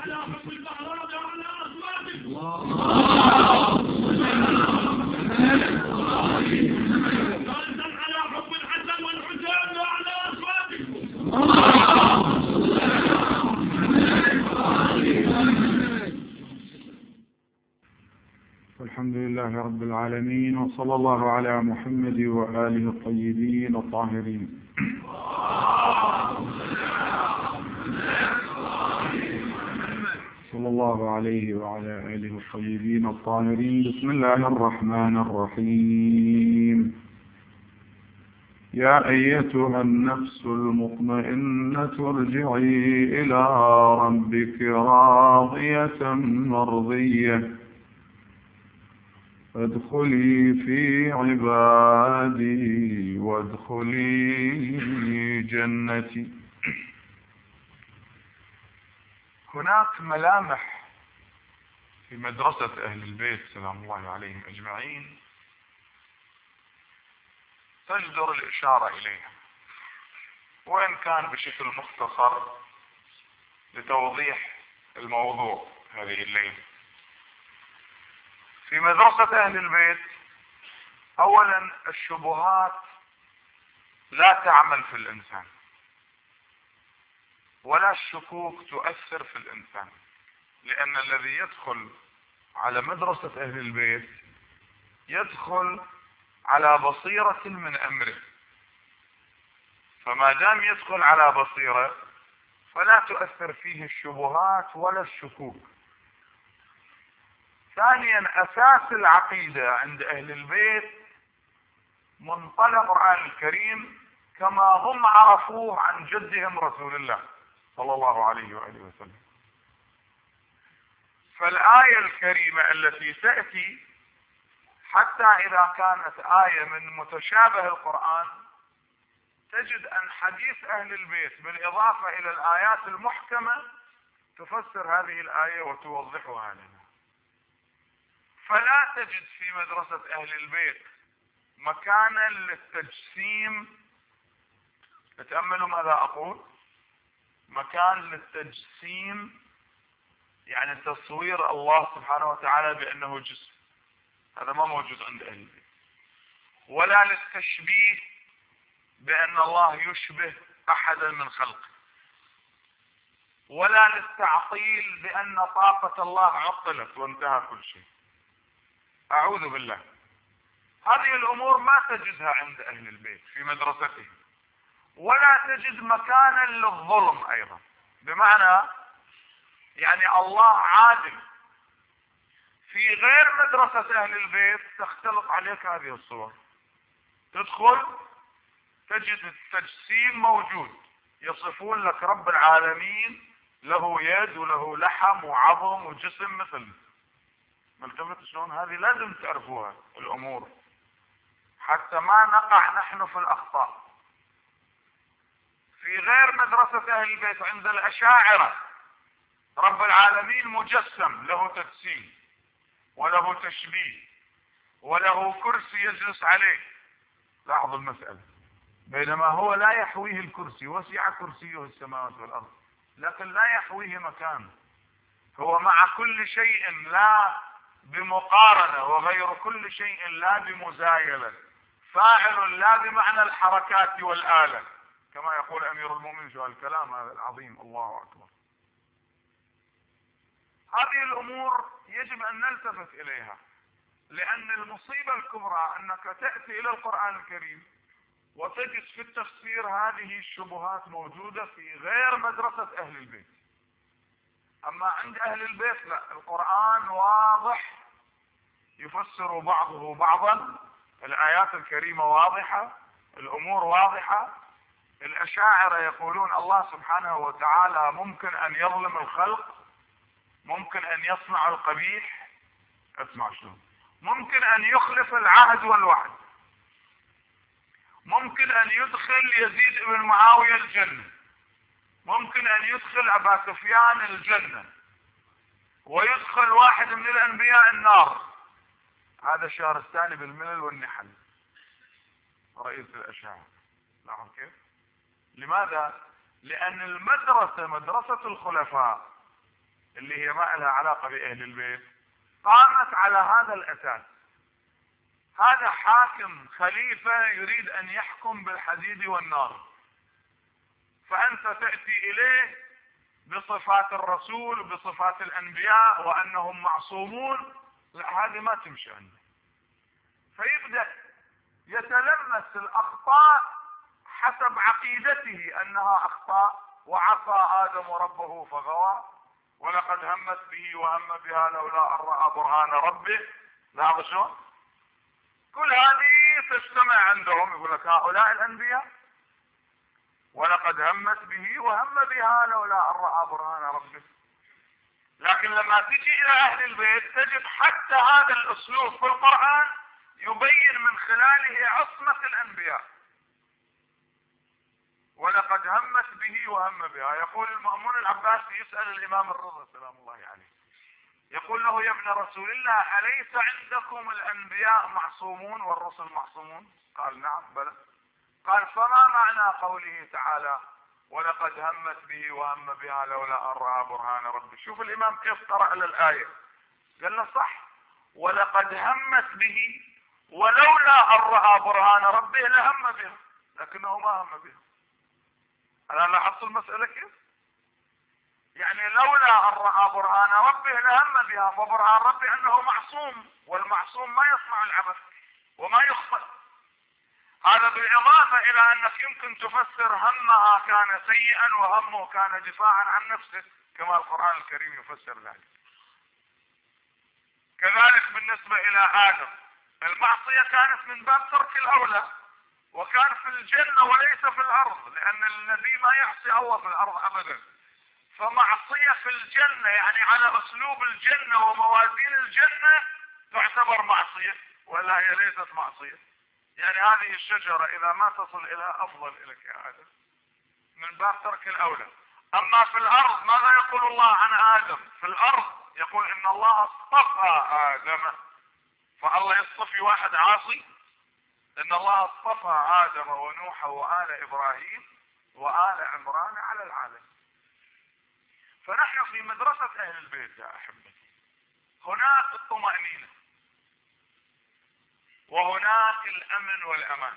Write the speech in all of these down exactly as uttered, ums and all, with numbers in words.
الحمد لله رب العالمين، وصلى الله على محمد وآله الطيبين الطاهرين. صلى الله عليه وعلى آله الطيبين الطاهرين. بسم الله الرحمن الرحيم. يا أيتها النفس المطمئنة ارجعي إلى ربك راضية مرضية فادخلي في عبادي وادخلي جنتي. هناك ملامح في مدرسة أهل البيت سلام الله عليهم أجمعين تجدر الإشارة إليها، وإن كان بشكل مختصر لتوضيح الموضوع هذه الليلة. في مدرسة أهل البيت أولا الشبهات لا تعمل في الإنسان، ولا الشكوك تؤثر في الإنسان، لأن الذي يدخل على مدرسة أهل البيت يدخل على بصيرة من أمره، فما دام يدخل على بصيرة فلا تؤثر فيه الشبهات ولا الشكوك. ثانيا أساس العقيدة عند أهل البيت منطلق القرآن الكريم كما هم عرفوه عن جدهم رسول الله صلى الله عليه وآله وسلم. فالآية الكريمة التي تأتي حتى إذا كانت آية من متشابه القرآن تجد أن حديث أهل البيت بالإضافة إلى الآيات المحكمة تفسر هذه الآية وتوضحها لنا. فلا تجد في مدرسة أهل البيت مكانا للتجسيم. تأملوا ماذا أقول، مكان للتجسيم يعني تصوير الله سبحانه وتعالى بأنه جسم، هذا ما موجود عند أهل البيت. ولا للتشبيه بأن الله يشبه أحدا من خلقه، ولا للتعطيل بأن طاقة الله عطلت وانتهى كل شيء. أعوذ بالله، هذه الأمور ما تجدها عند أهل البيت في مدرستهم. ولا تجد مكانا للظلم أيضا، بمعنى يعني الله عادل. في غير مدرسة أهل البيت تختلط عليك هذه الصور، تدخل تجد التجسيم موجود، يصفون لك رب العالمين له يد وله لحم وعظم وجسم مثل. ملتفت شلون؟ هذه لازم تعرفوها الأمور حتى ما نقع نحن في الأخطاء. في غير مدرسة أهل البيت عند الأشاعرة رب العالمين مجسم، له تجسيم وله تشبيه وله كرسي يجلس عليه. لاحظوا المسألة، بينما هو لا يحويه الكرسي، وسع كرسيه السماوات والأرض لكن لا يحويه مكان. هو مع كل شيء لا بمقارنة، وغير كل شيء لا بمزايلة، فاعل لا بمعنى الحركات والآلة كما يقول أمير المؤمنين. شو الكلام هذا العظيم، الله أكبر. هذه الأمور يجب أن نلتفت إليها، لأن المصيبة الكبرى أنك تأتي إلى القرآن الكريم وتجد في التفسير هذه الشبهات موجودة في غير مدرسة أهل البيت. أما عند أهل البيت لا، القرآن واضح يفسر بعضه بعضا، الآيات الكريمة واضحة، الأمور واضحة. الأشاعرة يقولون الله سبحانه وتعالى ممكن أن يظلم الخلق، ممكن أن يصنع القبيح، اسمع شلون، ممكن أن يخلف العهد والوعد، ممكن أن يدخل يزيد بن معاوية الجنة، ممكن أن يدخل أبا سفيان الجنة، ويدخل واحد من الأنبياء النار. هذا الشهرستاني بالملل والنحل رئيس الأشاعرة. لاحظ كيف؟ لماذا؟ لأن المدرسة مدرسة الخلفاء اللي هي ما لها علاقة بأهل البيت، قامت على هذا الأساس. هذا حاكم خليفة يريد أن يحكم بالحديد والنار، فأنت تأتي إليه بصفات الرسول بصفات الأنبياء وأنهم معصومون، لا هذه ما تمشي عنده. فيبدأ يتلمس الأخطاء حسب عقيدته أنها أخطاء، وعصى آدم ربه فغوى ولقد همت به وهم بها لولا أن رأى برهان ربه. لاحظ شلون؟ كل هذه تجتمع عندهم، يقول لك هؤلاء الأنبياء ولقد همت به وهم بها لولا أن رأى برهان ربه. لكن لما تجي إلى أهل البيت تجد حتى هذا الأسلوب في القرآن يبين من خلاله عصمة الأنبياء. ولقد همت به وهم بها. يقول المأمون العباسي يسأل الإمام الرضا سلام الله عليه، يقول له يا ابن رسول الله أليس عندكم الأنبياء معصومون والرسل معصومون؟ قال نعم بلى. قال فما معنى قوله تعالى ولقد همت به وهم بها لولا أن رأى برهان ربه؟ شوف الإمام كيف قرأ للآية، قال له صح، ولقد همت به ولولا أن رأى برهان ربه لهم بها، لكنه ما هم بها. أنا لاحظت المسألة كيف؟ يعني لولا أن رأى برهان ربه لهم بها، فبرهان ربه أنه معصوم، والمعصوم ما يصنع العبث وما يخطئ. هذا بالإضافة إلى أنك يمكن تفسر همها كان سيئا وهمه كان دفاعا عن نفسه، كما القرآن الكريم يفسر ذلك. كذلك بالنسبة إلى آدم، المعصية كانت من باب ترك الأولى، وكان في الجنة وليس في الأرض، لأن النبي ما يعصي الله في الأرض أبدا. فمعصية في الجنة يعني على أسلوب الجنة وموازين الجنة تعتبر معصية، ولا هي ليست معصية. يعني هذه الشجرة إذا ما تصل إلى أفضل إليك يا آدم من باب ترك الأولى. أما في الأرض ماذا يقول الله عن آدم؟ في الأرض يقول إن الله اصطفى آدم، فالله يصطفي واحد عاصي؟ إن الله اصطفى آدم ونوح وآل إبراهيم وآل عمران على العالم. فنحن في مدرسة أهل البيت يا أحبتي، هناك الطمأنينة وهناك الأمن والأمان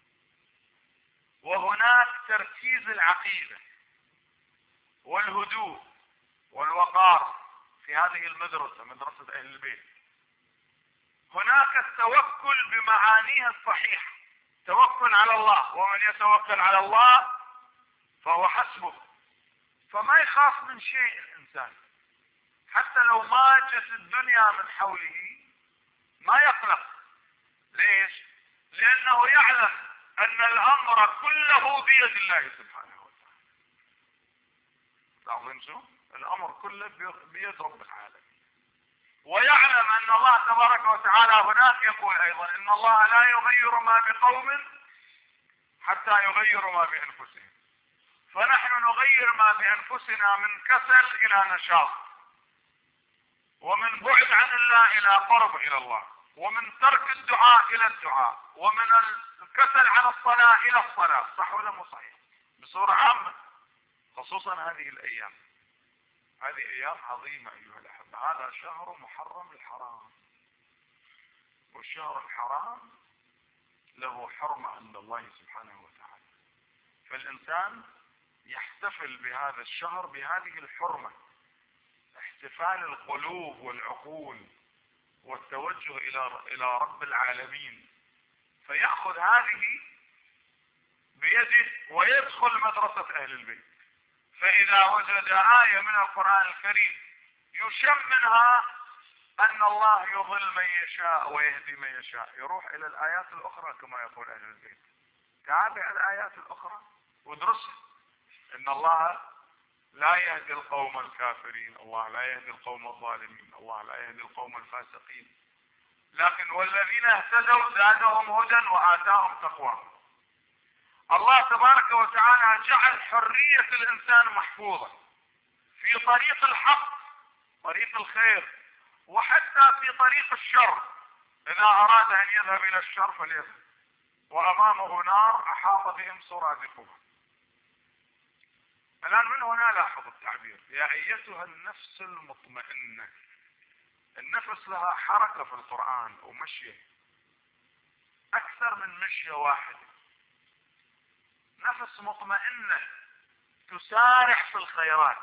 وهناك تركيز العقيدة والهدوء والوقار في هذه المدرسة، مدرسة أهل البيت. هناك التوكل بمعانيها الصحيحة، توكل على الله، ومن يتوكل على الله فهو حسبه، فما يخاف من شيء الإنسان، حتى لو ماجت الدنيا من حوله ما يقلق. ليش؟ لأنه يعلم أن الأمر كله بيد الله سبحانه وتعالى. تعرفون شو؟ الأمر كله بيد رب العالمين. ويعلم أن الله تبارك وتعالى هناك يقول أيضا إن الله لا يغير ما بقوم حتى يغيروا ما بأنفسهم. فنحن نغير ما بأنفسنا من كسل إلى نشاط، ومن بعد عن الله إلى قرب إلى الله، ومن ترك الدعاء إلى الدعاء، ومن الكسل عن الصلاة إلى الصلاة. صح ولا مو صحيح؟ بصورة عامة، خصوصا هذه الأيام. هذه أيام عظيمة أيها الأحبة. هذا شهر محرم الحرام، والشهر الحرام له حرمة عند الله سبحانه وتعالى. فالإنسان يحتفل بهذا الشهر بهذه الحرمة، احتفال القلوب والعقول والتوجه إلى إلى رب العالمين، فيأخذ هذه بيده ويدخل مدرسة أهل البيت. فإذا وجد آية من القرآن الكريم يشم منها أن الله يضل من يشاء ويهدي من يشاء، يروح إلى الآيات الأخرى كما يقول أهل البيت. تابع الآيات الأخرى وادرسها. إن الله لا يهدي القوم الكافرين، الله لا يهدي القوم الظالمين، الله لا يهدي القوم الفاسقين، لكن والذين اهتدوا زادهم هدى وآتاهم تقواهم. الله تبارك وتعالى جعل حرية الإنسان محفوظة في طريق الحق، طريق الخير، وحتى في طريق الشر. إذا أراد أن يذهب إلى الشر فليذهب، وأمامه نار أحاط بهم سرادقها. الآن من هنا لاحظ التعبير يا أيتها النفس المطمئنة. النفس لها حركة في القرآن ومشية أكثر من مشية واحدة. نفس مطمئنة تسارع في الخيرات،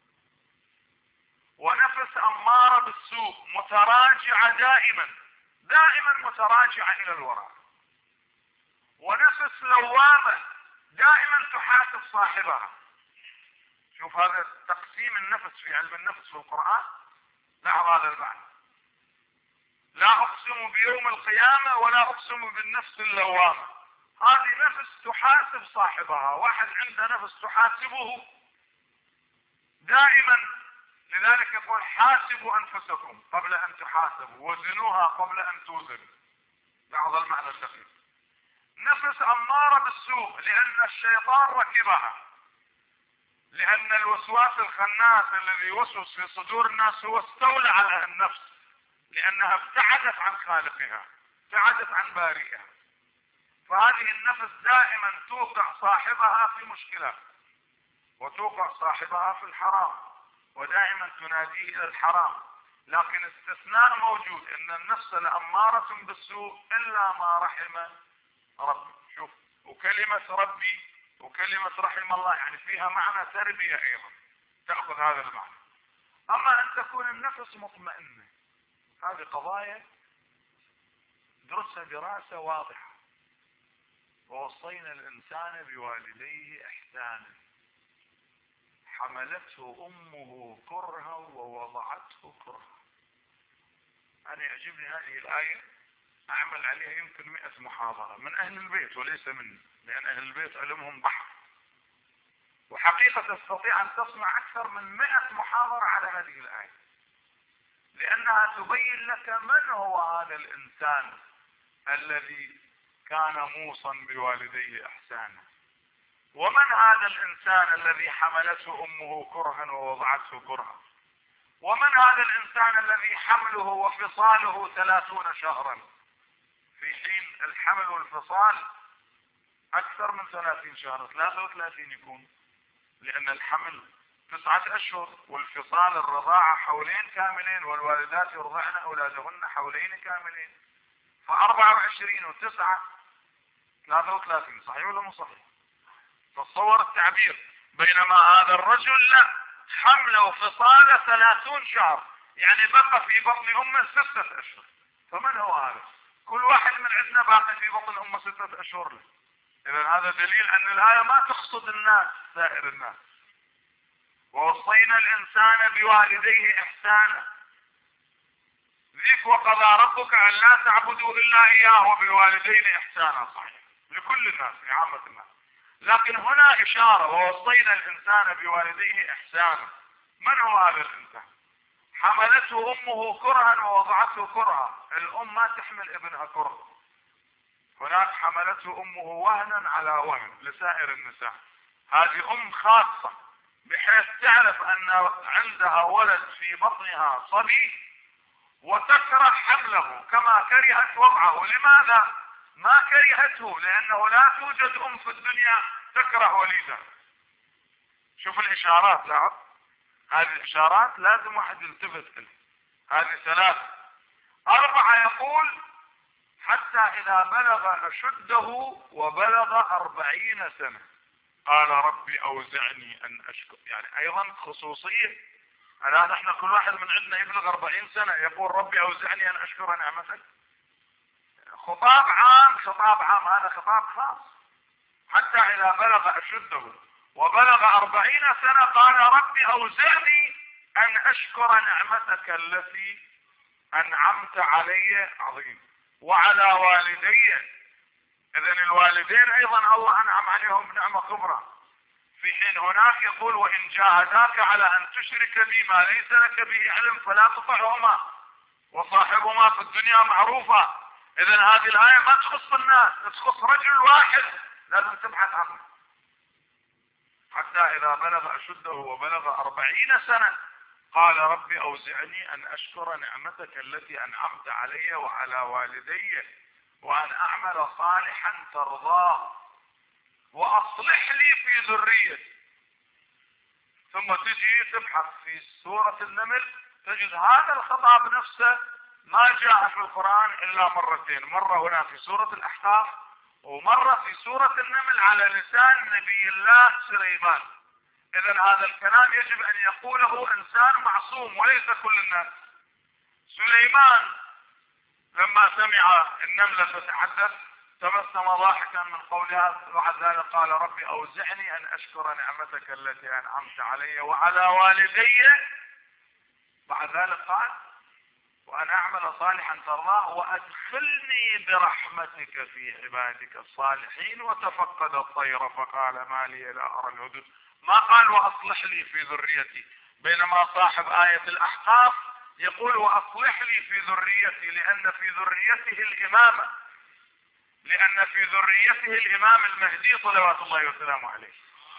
ونفس أمارة بالسوء متراجعة دائما دائما متراجعة إلى الوراء، ونفس لوامة دائما تحاسب صاحبها. شوف هذا تقسيم النفس في علم النفس في القرآن. لاحظ هذا المعنى. لا أقسم بيوم القيامة ولا أقسم بالنفس اللوامة. هذه نفس تحاسب صاحبها، واحد عنده نفس تحاسبه دائما. لذلك يقول حاسبوا أنفسكم قبل أن تحاسبوا وزنوها قبل أن توزنوا. لاحظ المعنى الدقيق. نفس أمارة بالسوء لأن الشيطان ركبها، لأن الوسواس الخناس الذي يوسوس في صدور الناس هو استولى على النفس، لأنها ابتعدت عن خالقها، ابتعدت عن بارئها. فهذه النفس دائما توقع صاحبها في مشكلة، وتوقع صاحبها في الحرام، ودائما تناديه إلى الحرام. لكن استثناء موجود، ان النفس لأمارة بالسوء إلا ما رحم ربي. شوف، وكلمة ربي وكلمة رحم الله يعني فيها معنى تربية أيضا، تأخذ هذا المعنى. أما أن تكون النفس مطمئنة، هذه قضايا درسها دراسة واضحة. ووصينا الإنسان بوالديه إحسانا حملته أمه كرها ووضعته كرها. أنا يعجبني هذه الآية، أعمل عليها يمكن مئة محاضرة من أهل البيت وليس مني، لأن أهل البيت علمهم بحر، وحقيقة تستطيع أن تصنع أكثر من مئة محاضرة على هذه الآية، لأنها تبين لك من هو هذا الإنسان الذي كان موصى بوالديه إحسانا، ومن هذا الإنسان الذي حملته أمه كرها ووضعته كرها، ومن هذا الإنسان الذي حمله وفصاله ثلاثون شهرا، في حين الحمل والفصال أكثر من ثلاثين شهرا، ثلاثة وثلاثين يكون، لأن الحمل تسعة أشهر والفصال الرضاعة حولين كاملين، والوالدات يرضعن أولادهن حولين كاملين، فأربعة وعشرين وتسعة ثلاثة وثلاثين. صحيح ولا مو صحيح؟ تصور التعبير. بينما هذا الرجل لا، حمله وفصاله ثلاثون شهر، يعني بقى في بطن أمه ستة أشهر. فمن هو هذا؟ كل واحد من عندنا باقي في بطن أمه ستة أشهر له. إذا هذا دليل أن الآية ما تقصد الناس، سائر الناس. ووصينا الإنسان بوالديه إحسانا. ذيك وقضى ربك أن لا تعبدوا إلا إياه وبالوالدين إحسانا، صحيح لكل الناس لعامة الناس. لكن هنا إشارة ووصينا الإنسان بوالديه إحسانا. من هو هذا الإنسان؟ حملته أمه كرها ووضعته كرها. الأم ما تحمل ابنها كره، هناك حملته أمه وهنا على وهن لسائر النساء. هذه أم خاصة بحيث تعرف أن عندها ولد في بطنها صبي وتكره حمله كما كرهت وضعه. لماذا؟ ما كرهته لأنه لا توجد أم في الدنيا تكره وليدها. شوف الإشارات، لاحظ هذه الإشارات لازم واحد يلتفت إليه. هذه ثلاثة. أربعة يقول حتى إذا بلغ أشده وبلغ أربعين سنة قال ربي أوزعني أن أشكر. يعني أيضا خصوصية. الآن نحن كل واحد من عندنا يبلغ أربعين سنة يقول ربي أوزعني أن أشكر نعمتك. خطاب عام، خطاب عام، هذا خطاب خاص. حتى إذا بلغ أشده وبلغ أربعين سنة قال ربي أوزعني أن أشكر نعمتك التي أنعمت علي عظيم وعلى والدي. إذن الوالدين أيضا الله أنعم عليهم نعمة كبرى، في حين هناك يقول وإن جاهداك على أن تشرك بي ما ليس لك به علم فلا تطعهما وصاحبهما في الدنيا معروفة. إذن هذه الآية ما تخص الناس، تخص رجل واحد لازم تبحث عنه. حتى إذا بلغ أشده وبلغ أربعين سنة قال ربي أوزعني أن أشكر نعمتك التي أنعمت علي وعلى والدي وأن أعمل صالحا ترضاه وأصلح لي في ذريتي. ثم تجي تبحث في سورة النمل تجد هذا الخطاب نفسه ما جاء في القرآن إلا مرتين، مرة هنا في سورة الأحقاف ومرة في سورة النمل على لسان نبي الله سليمان. إذن هذا الكلام يجب أن يقوله إنسان معصوم وليس كل الناس. سليمان لما سمع النملة تتحدث تبسم ضاحكا من قولها، وبعد ذلك قال ربي أوزعني أن أشكر نعمتك التي أنعمت علي وعلى والدي. بعد ذلك قال وأن أعمل صالحا ترضاه وأدخلني برحمتك في عبادك الصالحين. وتفقد الطير فقال ما لي لا أرى الهدهد، ما قال وأصلح لي في ذريتي، بينما صاحب آية الأحقاف يقول وأصلح لي في ذريتي، لأن في ذريته الإمامة، لأن في ذريته الإمام المهدي صلوات الله وسلامه عليه.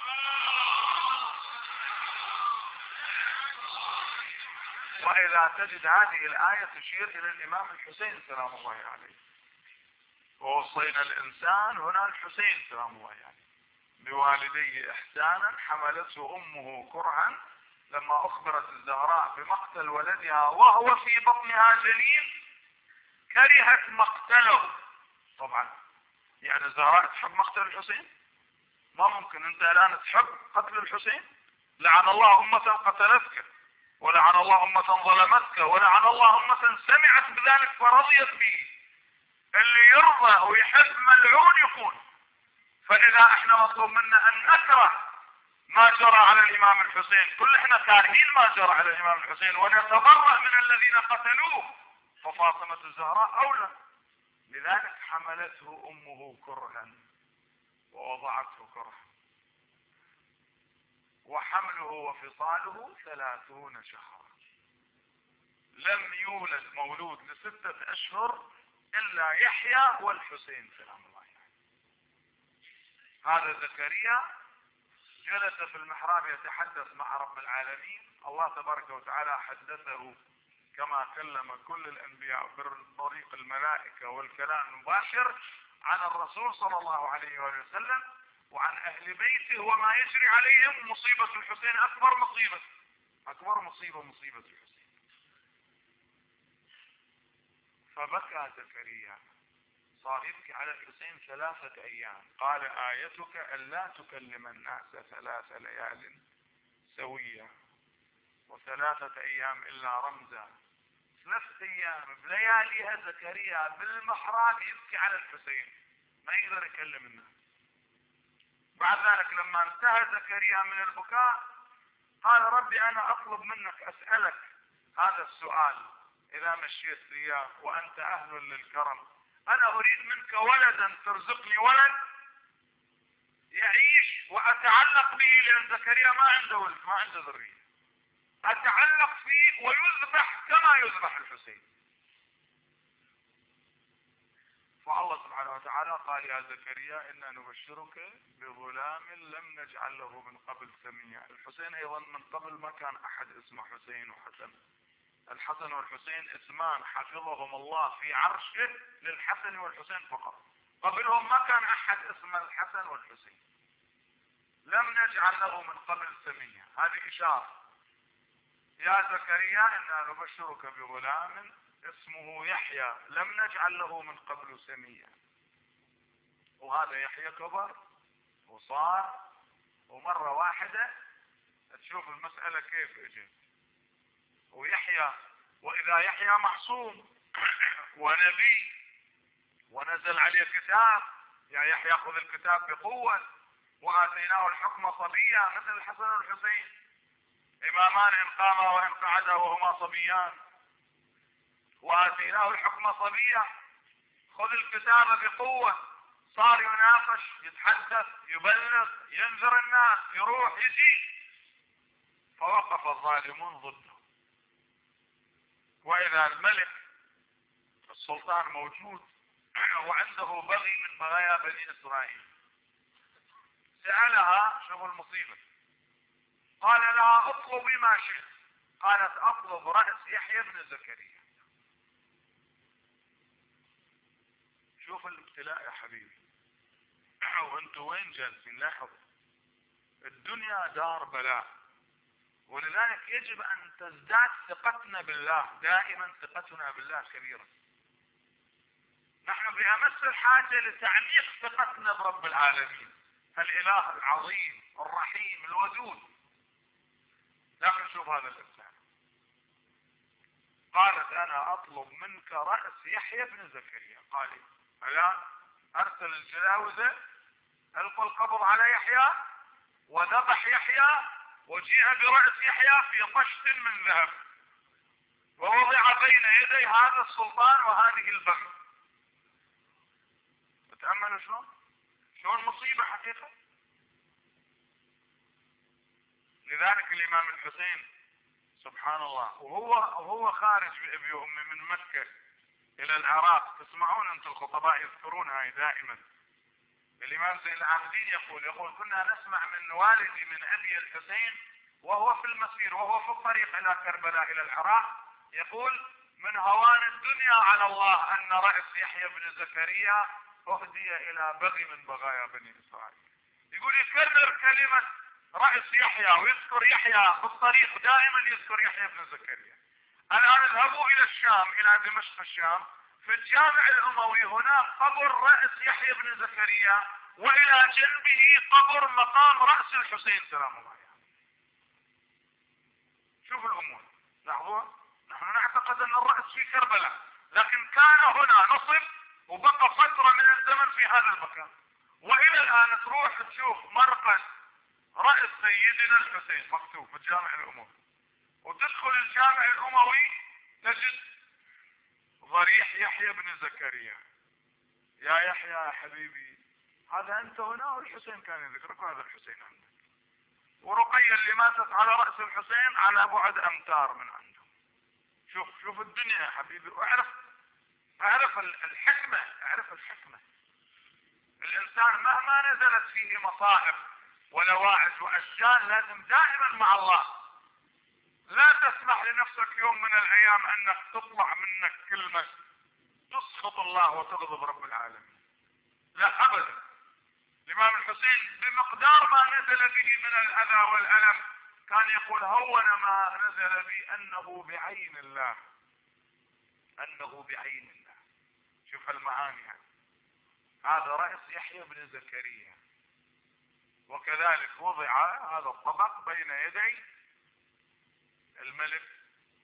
وإذا تجد هذه الآية تشير إلى الإمام الحسين سلام الله عليه، ووصينا الإنسان هنا الحسين سلام الله عليه بوالديه إحسانا حملته أمه كرها لما أخبرت الزهراء بمقتل ولدها وهو في بطنها جنين كرهت مقتله. طبعا يعني الزهراء تحب مقتل الحسين؟ ما ممكن. أنت الآن تحب قتل الحسين؟ لعن الله أمة قتلتك، ولعن الله أمة ظلمتك، ولعن الله أمة سمعت بذلك فرضيت به. اللي يرضى ويحب ملعون يكون. فإذا احنا مطلوب منا أن نكره ما جرى على الإمام الحسين، كل احنا كارهين ما جرى على الإمام الحسين ونتبرأ من الذين قتلوه، ففاطمة الزهراء أولى. لذلك حملته أمه كرها ووضعته كرها، وحمله وفصاله ثلاثون شهرا. لم يولد مولود لستة أشهر إلا يحيى والحسين سلام الله عليه. هذا زكريا جلس في المحراب يتحدث مع رب العالمين. الله تبارك وتعالى حدثه كما كلم كل الأنبياء بطريق الملائكة والكلام المباشر عن الرسول صلى الله عليه وسلم وعن أهل بيته وما يجري عليهم. مصيبة الحسين أكبر مصيبة، أكبر مصيبة مصيبة الحسين. فبكى زكريا، صار يبكي على الحسين ثلاثة أيام. قال آيتك ألا تكلم الناس ثلاث ليال سوية وثلاثة أيام إلا رمزا. ثلاث أيام بلياليها زكريا بالمحراب يبكي على الحسين، ما يقدر يكلم الناس. بعد ذلك لما انتهى زكريا من البكاء قال ربي أنا أطلب منك أسألك هذا السؤال إذا مشيت إياه وأنت أهل للكرم. أنا أريد منك ولدا ترزقني ولد يعيش وأتعلق به، لأن زكريا ما عنده ولد ما عنده ذرية، أتعلق فيه ويذبح كما يذبح الحسين. فالله سبحانه وتعالى قال يا زكريا إنا نبشرك بغلام لم نجعل له من قبل سميا. الحسين أيضا من قبل ما كان أحد اسمه حسين وحسن. الحسن والحسين اسمان حفظهم الله في عرشه للحسن والحسين فقط، قبلهم ما كان أحد اسم الحسن والحسين. لم نجعل له من قبل سميا، هذه إشارة. يا زكريا إنا نبشرك بغلام اسمه يحيى لم نجعل له من قبل سميا. وهذا يحيى كبر وصار، ومرة واحدة تشوف المسألة كيف اجت. ويحيى وإذا يحيى معصوم ونبي ونزل عليه كتاب، يا يحيى خذ الكتاب بقوة، وآتيناه الحكم صبيا مثل الحسن والحسين، إمامان إن قاما وإن قعدا وهما صبيان، وآتيناه الحكم صبيا. خذ الكتاب بقوة، صار يناقش يتحدث يبلغ ينذر الناس يروح يجي. فوقف الظالمون ضده. وإذا الملك السلطان موجود وعنده بغي من بغايا بني إسرائيل، سألها شوف المصيبة، قال لها اطلبي ما شئت، قالت اطلب رأس يحيى بن زكريا. شوف الابتلاء يا حبيبي. وانتوا وين جالسين؟ لاحظوا الدنيا دار بلاء، ولذلك يجب ان تزداد ثقتنا بالله، دائما ثقتنا بالله كبيرة. نحن بأمس الحاجة لتعميق ثقتنا برب العالمين، الاله العظيم الرحيم الودود. لكن شوف هذا الانسان، قالت انا اطلب منك رأس يحيى بن زكريا. قال الان ارسل الجلاوزة القوا القبض على يحيى وذبح يحيى، وجيء برأس يحيى في طشت من ذهب ووضع بين يدي هذا السلطان وهذه البغي. تأملوا شلون شلون مصيبة حقيقة. لذلك الامام الحسين سبحان الله وهو وهو خارج بأبي وأمي من مكة الى العراق، تسمعون انتم الخطباء يذكرون هاي دائما. الامام زين العابدين يقول يقول كنا نسمع من والدي من ابي الحسين وهو في المسير وهو في الطريق الى كربلاء الى العراق، يقول من هوان الدنيا على الله ان رأس يحيى بن زكريا اهدي الى بغي من بغايا بني اسرائيل. يقول يكرر كلمة رأس يحيى ويذكر يحيى في الطريق، دائما يذكر يحيى بن زكريا. الان اذهبوا الى الشام، الى دمشق الشام، في الجامع الاموي هناك قبر رأس يحيى بن زكريا، والى جنبه قبر مقام رأس الحسين سلام الله عليه. شوف الامور، لاحظوها. نحن نعتقد ان الرأس في كربلاء، لكن كان هنا نصب وبقى فترة من الزمن في هذا المكان. والى الان تروح تشوف مرقد رأس سيدنا الحسين مكتوب في الجامع الاموي، وتدخل الجامع الاموي تجد ضريح يحيى بن زكريا. يا يحيى يا حبيبي هذا انت هنا، والحسين كان يذكرك وهذا الحسين عندك. ورقية اللي ماتت على رأس الحسين على بعد امتار من عنده. شوف شوف الدنيا يا حبيبي، واعرف اعرف الحكمة، اعرف الحكمة. الانسان مهما نزلت فيه مصائب ولواعج واشجار لازم دائما مع الله. لا تسمح لنفسك يوم من الايام انك تطلع منك كلمة تسخط الله وتغضب رب العالمين، لا ابدا. الامام الحسين بمقدار ما نزل به من الاذى والالم كان يقول هون ما نزل بي انه بعين الله، انه بعين الله. شوف المعاني هذه. هذا رأس يحيى بن زكريا. وكذلك وضع هذا الطبق بين يدي الملك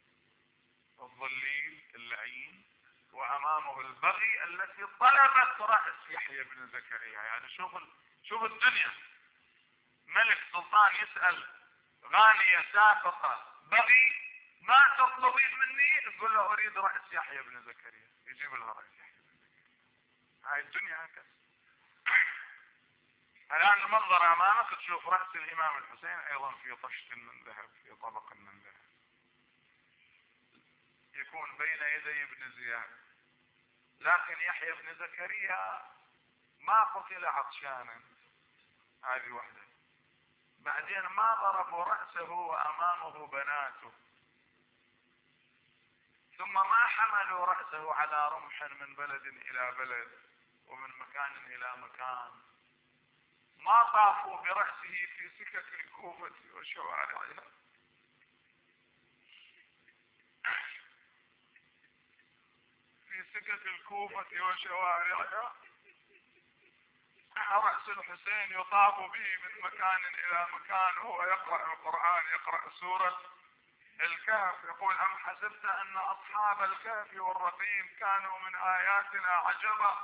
الضليل اللعين، وامامه البغي التي طلبت رأس يحيى بن زكريا. يعني شوف شوف الدنيا، ملك سلطان يسأل غانية سافقة بغي ما تطلبين مني؟ تقول له اريد رأس يحيى بن زكريا، يجيب لها رأس يحيى بن زكريا. هاي الدنيا هكذا. الان المنظر امامك تشوف رأس الامام الحسين ايضا في طشت من ذهب، في طبق من ذهب، يكون بين يدي ابن زياد. لكن يحيى بن زكريا ما قتل عطشانا، هذه وحده. بعدين ما ضربوا رأسه وامامه بناته، ثم ما حملوا رأسه على رمح من بلد الى بلد ومن مكان الى مكان، ما طافوا برأسه في سكك الكوفة وشوارعها، في سكك الكوفة وشوارعها. رأس الحسين يطاف به من مكان الى مكان وهو يقرأ القرآن، يقرأ سورة الكهف. يقول أم حسبت أن أصحاب الكهف والرقيم كانوا من آياتنا عجبا.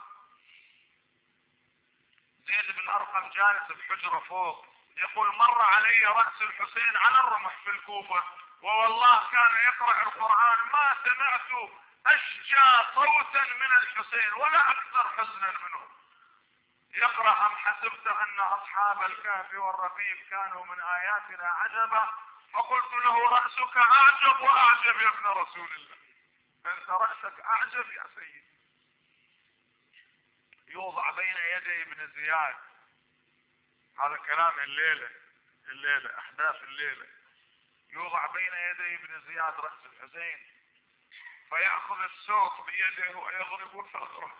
زيد بن أرقم جالس بحجرة فوق، يقول مر علي رأس الحسين على الرمح في الكوفة، ووالله كان يقرأ القرآن ما سمعت أشجى صوتا من الحسين ولا أكثر حزنا منه. يقرأ أم حسبت أن أصحاب الكهف والرقيم كانوا من آياتنا عجبا، فقلت له رأسك أعجب وأعجب يا ابن رسول الله، أنت رأسك أعجب يا سيدي. يوضع بين يدي ابن زياد، هذا كلام الليلة، الليلة أحداث الليلة. يوضع بين يدي ابن زياد رأس الحسين، فيأخذ السوق بيده ويضرب ثغره،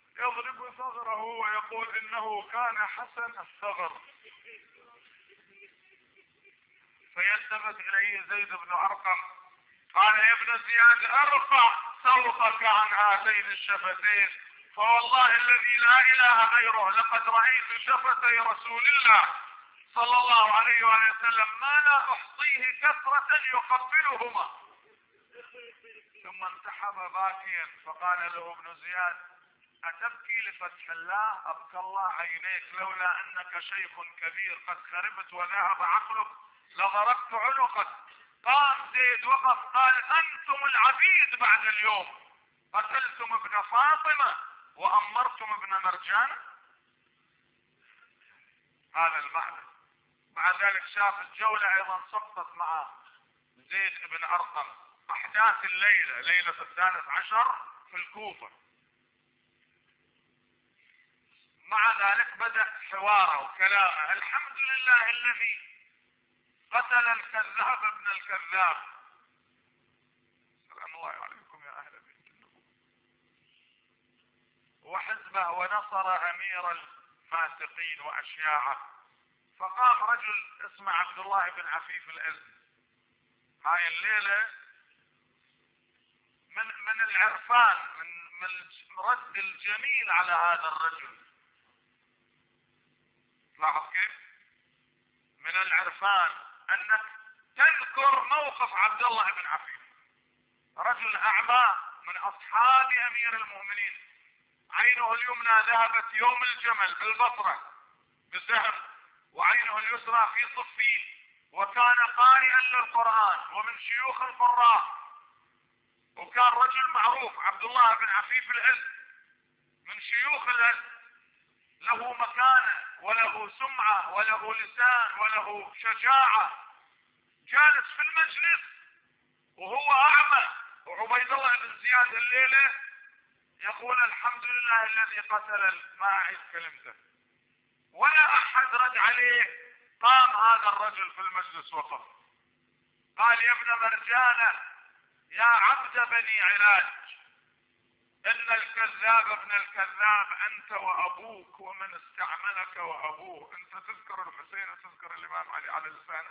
يضرب ثغره ويقول إنه كان حسن الثغر. فيلتفت اليه زيد بن ارقم قال يا ابن زياد ارفع صوتك عن هاتين الشفتين، فوالله الذي لا اله غيره لقد رأيت شفتي رسول الله صلى الله عليه وآله وسلم ما لا احصيه كثرة يقبلهما. ثم انسحب باكيا، فقال له ابن زياد اتبكي لفتح الله؟ ابكى الله عينيك، لولا انك شيخ كبير قد خربت وذهب عقلك لضربت عنقك. قام زيد وقف قال انتم العبيد بعد اليوم، قتلتم ابن فاطمة وامرتم ابن مرجان. هذا المعنى. بعد ذلك شاف الجولة ايضا سقطت مع زيد بن ارقم، احداث الليلة ليلة الثالث عشر في الكوفة. مع ذلك بدأ حواره وكلامه: الحمد لله الذي قتل الكذاب ابن الكذاب. سلام الله عليكم يا اهل بيت النبوة. وحزبه ونصر امير الفاسقين واشياعه. فقام رجل اسمه عبد الله بن عفيف الازدي هاي الليلة من من العرفان، من من رد الجميل على هذا الرجل. لاحظ كيف؟ من العرفان انك تذكر موقف عبد الله بن عفيف، رجل اعمى من اصحاب امير المؤمنين، عينه اليمنى ذهبت يوم الجمل بالبصرة بسهم، وعينه اليسرى في صفين، وكان قارئا للقرآن ومن شيوخ القراء، وكان رجل معروف عبد الله بن عفيف الأزد من شيوخ الأزد، له مكانة وله سمعة وله لسان وله شجاعة. جالس في المجلس وهو أعمى، وعبيد الله بن زياد الليلة يقول الحمد لله الذي قتل، ما أعيد كلمته، ولا أحد رد عليه. قام هذا الرجل في المجلس وقف قال يا ابن مرجانة يا عبد بني علاج، ان الكذاب ابن الكذاب انت وابوك ومن استعملك وابوه. انت تذكر الحسين وتذكر الامام علي على لسانك.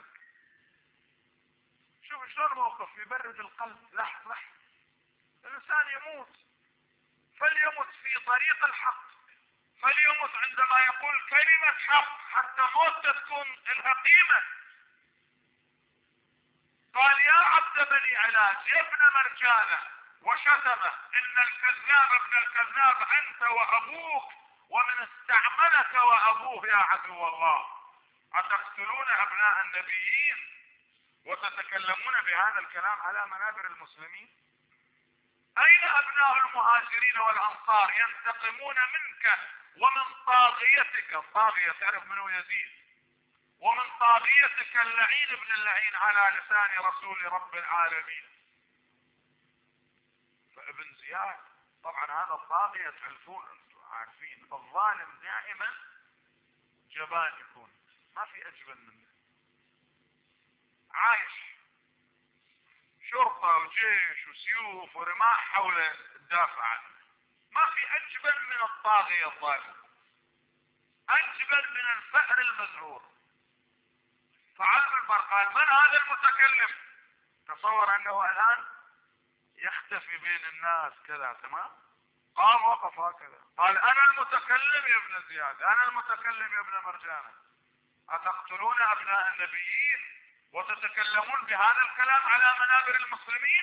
شوف شلون موقف يبرد القلب. لحظة لحظة، الانسان يموت فليمت في طريق الحق، فليمت عندما يقول كلمة حق حتى موته تكون لها قيمة. قال يا عبد بني علاج يا ابن مرجانة، وشتمه ان الكذاب ابن الكذاب انت وابوك ومن استعملك وابوه يا عدو الله. اتقتلون ابناء النبيين وتتكلمون بهذا الكلام على منابر المسلمين؟ اين ابناء المهاجرين والانصار ينتقمون منك ومن طاغيتك؟ الطاغية تعرف منه يزيد، ومن طاغيتك اللعين ابن اللعين على لسان رسول رب العالمين. فابن زياد طبعا هذا الطاغية تعرفون، عارفين الظالم دائما جبان يكون، ما في اجبن منه. عايش شرطة وجيش وسيوف ورماح حوله تدافع عنه، ما في اجبن من الطاغية الظالم، اجبن من الفأر المزعور. فعلم البر قال من هذا المتكلم؟ تصور انه الان يختفي بين الناس كذا، تمام؟ قام وقف هكذا قال انا المتكلم يا ابن زياد، انا المتكلم يا ابن مرجانة. اتقتلون ابناء النبيين وتتكلمون بهذا الكلام على منابر المسلمين؟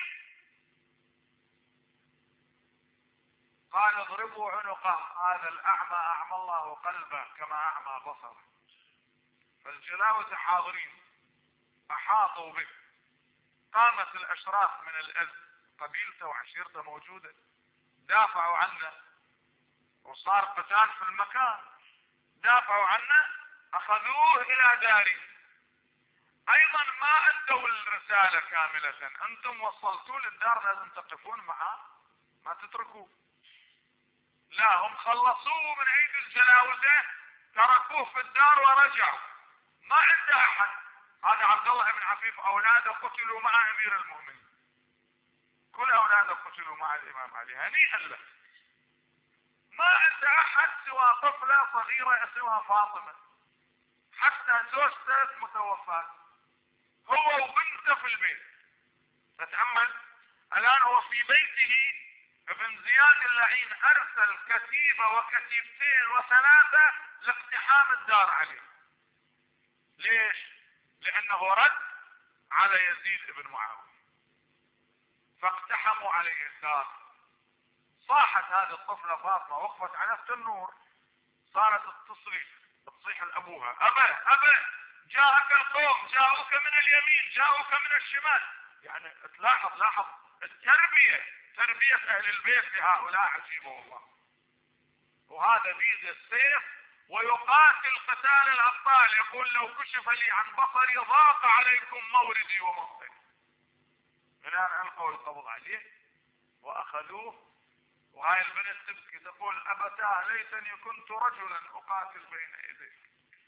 قال اضربوا عنقه، هذا الاعمى اعمى الله قلبه كما اعمى بصره. فالجلاوزة حاضرين احاطوا به. قامت الاشراف من الازد، قبيلته وعشيرته موجودة، دافعوا عنه وصار قتال في المكان. دافعوا عنه، اخذوه الى داره. ايضا ما ادوا الرسالة كاملة، انتم وصلتوا للدار لازم تقفون معاه، ما تتركوه. لا، هم خلصوه من ايدي الجلاوزة، تركوه في الدار ورجعوا. ما عنده احد. هذا عبد الله بن عفيف اولاده قتلوا مع امير المؤمنين، كل اولاده قتلوا مع الامام علي، هنيئا له. ما عنده احد سوى طفلة صغيرة اسمها فاطمة، حتى زوجته متوفاة. هو وبنته في البيت. فتأمل الآن هو في بيته، ابن زياد اللعين أرسل كتيبة وكتيبتين وثلاثة لاقتحام الدار عليه. ليش؟ لأنه رد على يزيد بن معاوية، فاقتحموا عليه الدار. صاحت هذه الطفلة فاطمة، وقفت على نفس النور، صارت تصرخ تصيح لأبوها: أبا أبا جاءك القوم، جاءوك من اليمين، جاءوك من الشمال. يعني تلاحظ لاحظ التربية، تربية أهل البيت لهؤلاء عجيبة والله. وهذا بيد السيف ويقاتل قتال الأبطال، يقول: لو كشف لي عن بصري ضاق عليكم موردي ومصري. الآن ألقوا القبض عليه وأخذوه، وهاي البنت تبكي تقول: أبتاه ليتني كنت رجلا أقاتل بين يديك.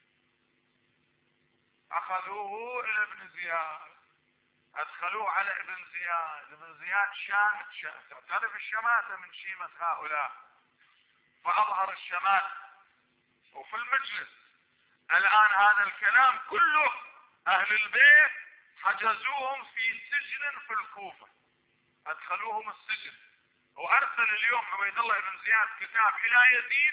أخذوه إلى ابن زياد، أدخلوه على ابن زياد. ابن زياد شامت، تعرف الشماتة من شيمة هؤلاء، فأظهر الشماتة. وفي المجلس الآن هذا الكلام كله أهل البيت حجزوهم في سجن في الكوفة، أدخلوهم السجن. وأرسل اليوم عبيد الله بن زياد كتاب إلى يزيد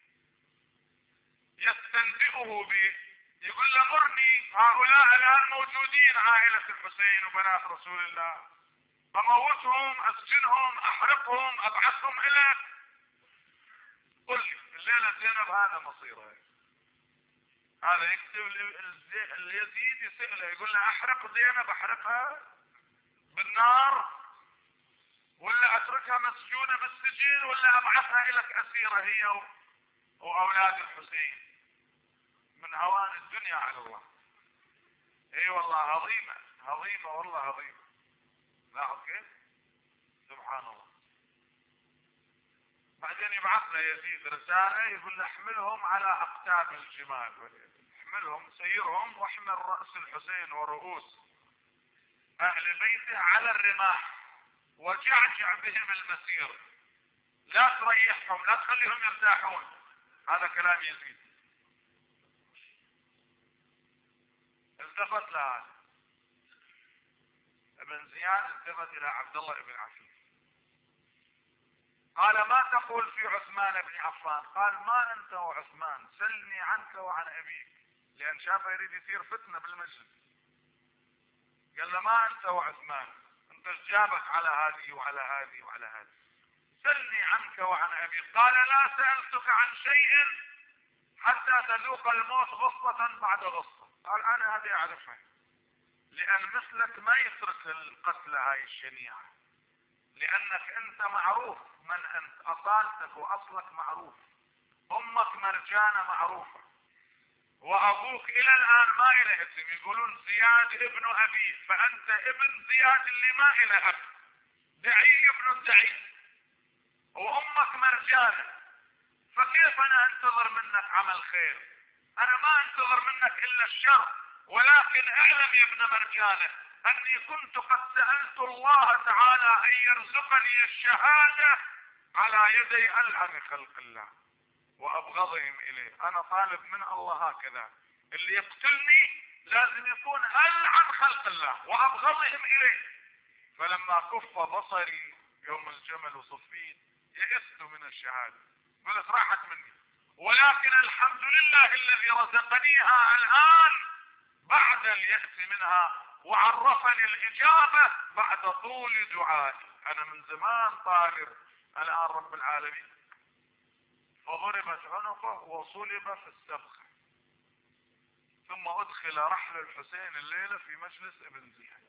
يستنبئه به، يقول له: مرني، هؤلاء الآن موجودين، عائلة الحسين وبنات رسول الله، أموتهم، أسجنهم، أحرقهم، أبعثهم إليك. قل لي الليلة زينب هذا مصيره. هذا يكتب اليزيد يسأله يقول له: أحرق زينب، أحرقها بالنار، ولا أتركها مسجونة بالسجن، ولا أبعثها إليك أسيرة هي وأولاد الحسين؟ من هوان الدنيا على الله. اي والله عظيمة عظيمة والله عظيمة. لاحظ كيف؟ سبحان الله. بعدين يبعث له يزيد رسالة يقول له: احملهم على أقتاب الجمال، احملهم سيرهم واحمل رأس الحسين ورؤوس أهل بيته على الرماح وجعجع بهم المسير، لا تريحهم، لا تخليهم يرتاحون. هذا كلام يزيد. التفت له ابن زياد، التفت الى عبد الله بن عفيف، قال: ما تقول في عثمان بن عفان؟ قال: ما انت وعثمان، سلني عنك وعن ابيك، لان شافه يريد يصير فتنة بالمجلس. قال له: ما انت وعثمان، انت ايش جابك على هذه وعلى هذه وعلى هذه؟ سلني عنك وعن ابيك. قال: لا سألتك عن شيء حتى تذوق الموت غصة بعد غصة. قال: انا هذه اعرفها، لان مثلك ما يترك القتلى هاي الشنيعة، لانك انت معروف من انت، اصالتك واصلك معروف، امك مرجانة معروفة، وابوك الى الان ما اله اسم، يقولون زياد ابن ابيه، فانت ابن زياد اللي ما اله اب، دعي ابن الدعي، وامك مرجانة. فكيف انا انتظر منك عمل خير؟ انا ما انتظر منك الا الشر، ولكن اعلم يا ابن مرجانة اني كنت قد سألت الله تعالى ان يرزقني الشهادة على يدي العن خلق الله وابغضهم اليه. انا طالب من الله هكذا، اللي يقتلني لازم يكون العن خلق الله وابغضهم اليه. فلما كف بصري يوم الجمل وصفين يئست من الشهادة، قلت راحت مني، ولكن الحمد لله الذي رزقنيها الآن بعد اليأس منها، وعرفني الإجابة بعد طول دعائي. أنا من زمان طالب الآن رب العالمين. فضربت عنقه وصلب في السبخة، ثم أدخل رحل الحسين الليلة في مجلس ابن زياد.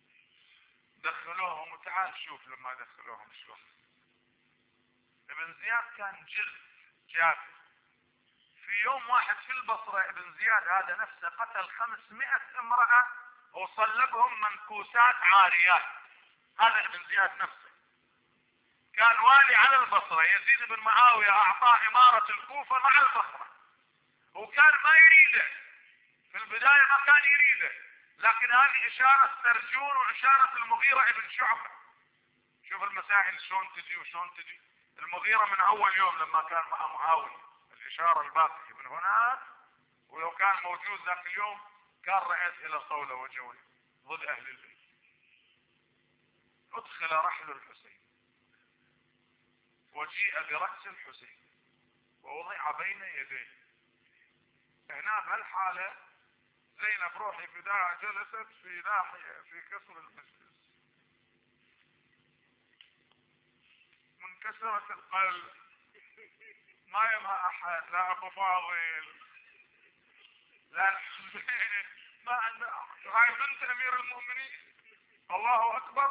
دخلوهم، وتعال شوف لما دخلوهم شوف. ابن زياد كان جلد جافي. في يوم واحد في البصرة ابن زياد هذا نفسه قتل خمسمائة امرأة وصلبهم منكوسات عاريات. هذا ابن زياد نفسه كان والي على البصرة، يزيد بن معاوية اعطاه امارة الكوفة مع البصرة، وكان ما يريده في البداية، ما كان يريده، لكن هذه اشارة سرجون واشارة المغيرة ابن شعبة. شوف المسائل شلون تجي وشلون تجي. المغيرة من اول يوم لما كان مع معاوية، الاشارة الباقية من هناك، ولو كان موجود ذاك اليوم كان رأيت الى صولة وجولة. ضد اهل البيت. ادخل رحل الحسين وجيء برأس الحسين ووضع بين يديه. هنا بهالحالة زينب روحي فداها جلست في ناحية في كسر المجلس منكسرة القلب، ما يمها احد، لا ابو فاضل لا الحسين، ما عنده احد. هاي بنت امير المؤمنين، الله اكبر.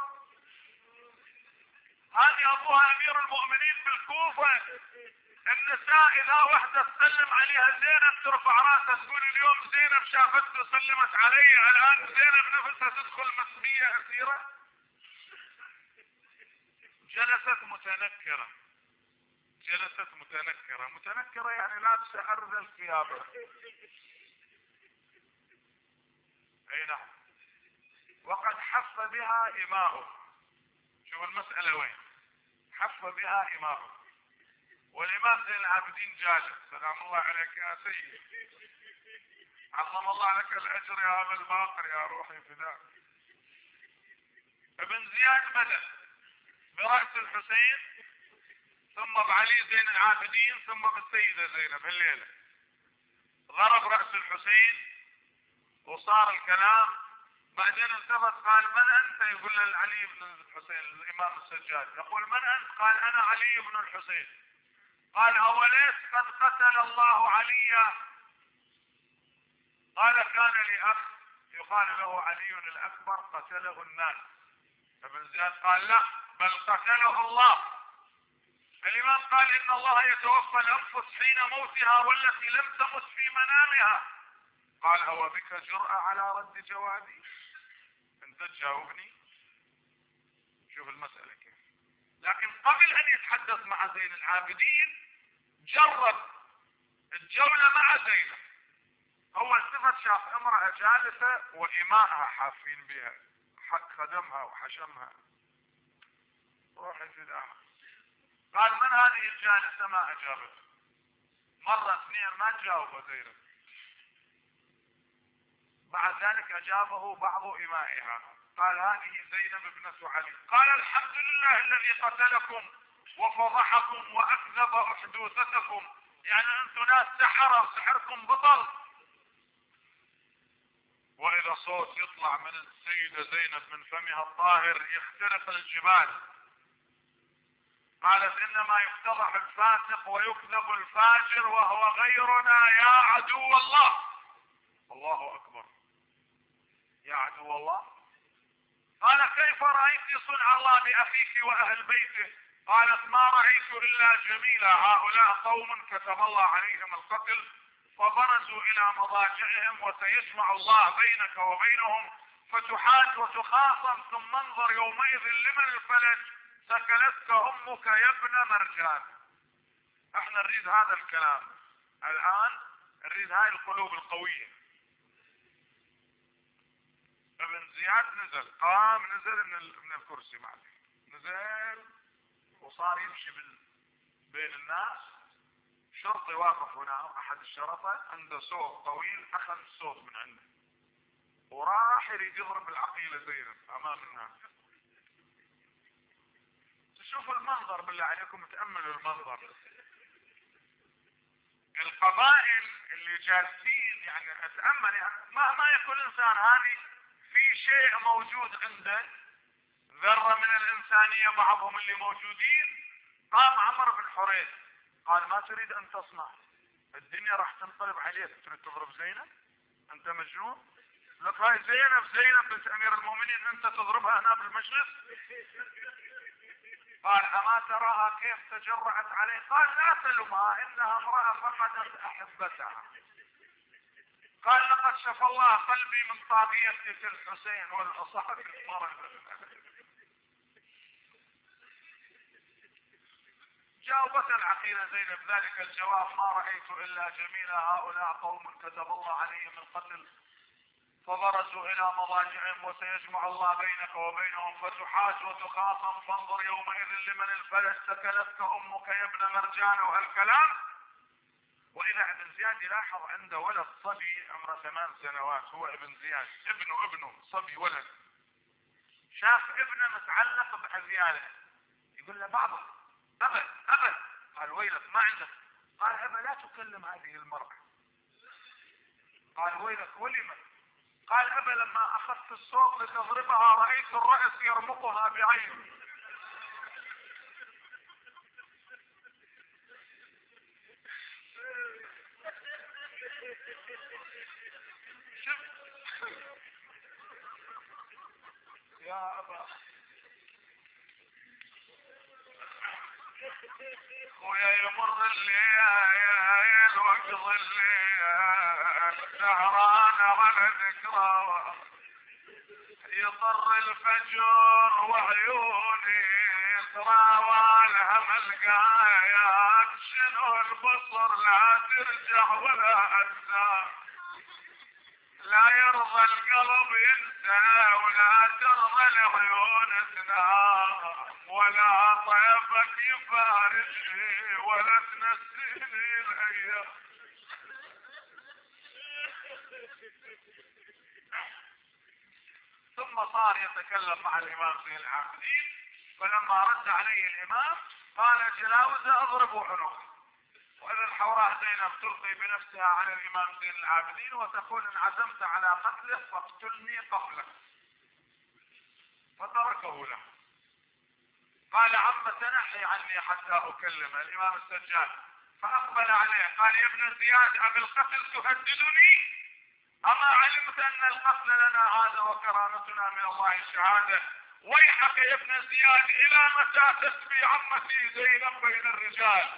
هذه ابوها امير المؤمنين بالكوفة. النساء اذا وحدة تسلم عليها زينب ترفع راسها تقول اليوم زينب شافته وسلمت علي، الان زينب نفسها تدخل مسمية اسيرة. جلست متنكرة، جلست متنكرة، متنكرة يعني لابسة ارذل ثيابها. اي نعم. وقد حف بها إماؤه. شوف المسألة وين، حف بها إماؤه. والإمام زين العابدين جالس، سلام الله عليك يا سيد، عظم الله لك الأجر يا أبا الباقر يا روحي فداك. ابن زياد بدأ برأس الحسين ثم بعلي زين العابدين ثم بالسيدة زينب الليلة. ضرب رأس الحسين وصار الكلام، بعدين التفت قال من انت؟ يقول له علي بن الحسين الامام السجاد. يقول من انت؟ قال انا علي بن الحسين. قال اوليس قد قتل الله عليا؟ قال كان لي اخ يقال له علي الاكبر قتله الناس. ابن زياد قال لا، بل قتله الله. الامام قال ان الله يتوفى الانفس حين موتها والتي لم تمت في منامها. قال هو بك جرأة على رد جوابي؟ انت تجاوبني؟ شوف المسألة كيف. لكن قبل ان يتحدث مع زين العابدين جرب الجولة مع زينب. هو التفت شاف امرأة جالسة وإماءها حافين بها، حق خدمها وحشمها، روحي فداها. قال من هذه الجالسة؟ ما اجابت. مرة اثنين ما تجاوب زينب. بعد ذلك اجابه بعض امائها، قال هذه زينب ابنة علي. قال الحمد لله الذي قتلكم وفضحكم واكذب احدوثتكم، يعني انتم ناس سحرة وسحركم بطل. واذا صوت يطلع من السيدة زينب من فمها الطاهر يخترق الجبال. قالت انما يفتضح الفاسق ويكذب الفاجر وهو غيرنا يا عدو الله. الله اكبر، يا عدو الله. قال كيف رأيت صنع الله بأخيك وأهل بيته؟ قالت ما رأيت إلا جميلا، هؤلاء قوم كتب الله عليهم القتل فبرزوا إلى مضاجعهم وسيجمع الله بينك وبينهم فتحاج وتخاصم ثم انظر يومئذ لمن الفلج سكلتك أمك يا ابن مرجان. احنا نريد هذا الكلام الآن، نريد هاي القلوب القوية. ابن زياد نزل، قام نزل من, من الكرسي معه، نزل وصار يمشي بين الناس. شرطي واقف هنا، احد الشرطة عنده صوت طويل، اخذ الصوت من عنده وراح يريد يضرب العقيلة زينب امام الناس. تشوفوا المنظر بالله عليكم، تأملوا المنظر. القبائل اللي جالسين يعني اتأمل، يعني مهما يكون انسان هاني في شيء موجود عنده ذرة من الانسانية بعضهم اللي موجودين. قام عمرو بن حريث قال ما تريد ان تصنع، الدنيا راح تنقلب عليك، تريد تضرب زينب؟ انت مجنون؟ لك هاي زينب زينب بنت امير المؤمنين انت تضربها هنا بالمجلس؟ قال اما تراها كيف تجرأت عليه؟ قال لا تلمها انها امرأة فقدت احبتها. قال لقد شفى الله قلبي من طاغية الحسين والاصابع المرض. جاوبت العقيلة زينب ذلك الجواب ما رأيت الا جميلا، هؤلاء قوم كتب الله عليهم القتل فبرزوا الى مضاجعهم وسيجمع الله بينك وبينهم فتحاج وتخاصم فانظر يومئذ لمن الفلج سكلتك امك يا ابن مرجان. وهالكلام وإذا ابن زياد يلاحظ عنده ولد صبي عمره ثمان سنوات، هو ابن زياد ابنه ابنه صبي ولد، شاف ابنه متعلق بعزياله، يقول له بابا أبا أبا، قال ويلك ما عندك، قال أبا لا تكلم هذه المرأة، قال ويلك ولم، قال أبا لما أخذت الصوت لتضربها رأيت الرأس يرمقها بعين. شوف يا أبا خويا يمر الليل وقضي الليل سهران على ذكرى، يطر الفجر وعيوني تراوى الهم القايات، شنو البصر لا ترجع ولا أنسى، لا يرضى القلب ينسى ولا ترضى العيون تنام، ولا طيفك يفارقني ولا تنسيني الايام. ثم صار يتكلم مع الامام زين العابدين، فلما رد عليه الامام قال جلاوز اضرب عنقه، واذا الحوراء زينب تلقي بنفسها على الامام زين العابدين وتقول ان عزمت على قتله فاقتلني قبله، فتركه له. قال عم تنحي عني حتى اكلم الامام السجاد، فاقبل عليه قال يا ابن زياد ابي القتل تهددني؟ اما علمت ان القتل لنا عاده وكرامتنا من الله الشهاده، ويحك يا ابن زياد الى متى تسبي عمتي زينب بين الرجال؟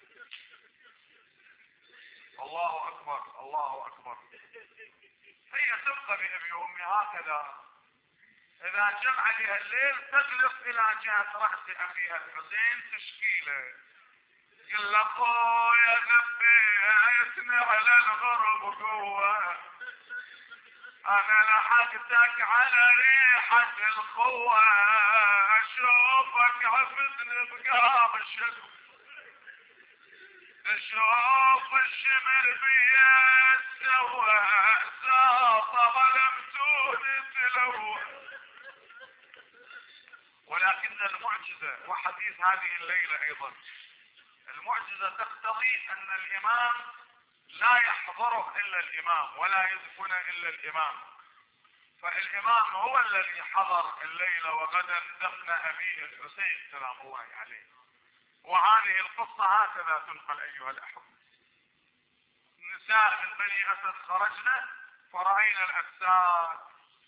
الله اكبر الله اكبر. هي تبقى بابي وامي هكذا، اذا جمع لها الليل تجلس الى جهة رأس اخيها الحسين تشكيله، قل اخويا ذبيتني على الغرب قوة، انا لحقتك على ريحة القوة، اشوفك عفتني بقام الشكوى، اشوف الشمر بيد سوى ساطة ظلمتوني تلوى. ولكن المعجزة وحديث هذه الليلة ايضا، المعجزة تقتضي ان الامام لا يحضره الا الامام ولا يدفن الا الامام، فالامام هو الذي حضر الليلة وغدا دفن ابيه الحسين سلام الله عليه. وهذه القصة هكذا تنقل ايها الاحبة. نساء من بني اسد خرجنا فرأينا الاجساد